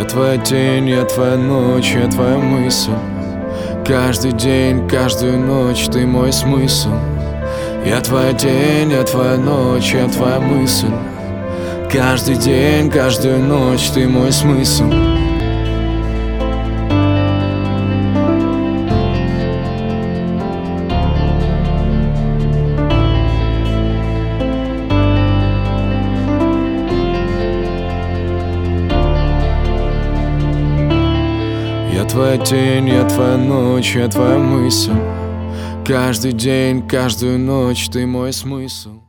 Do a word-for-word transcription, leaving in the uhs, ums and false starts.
Я твоя тень, я твоя ночь, я твоя мысль. Каждый день, каждую ночь ты мой смысл. Я твоя тень, я твоя ночь, я твоя мысль. Каждый день, каждую ночь ты мой смысл. Я твоя тень, я твоя ночь, я твоя мысль. Каждый день, каждую ночь ты мой смысл.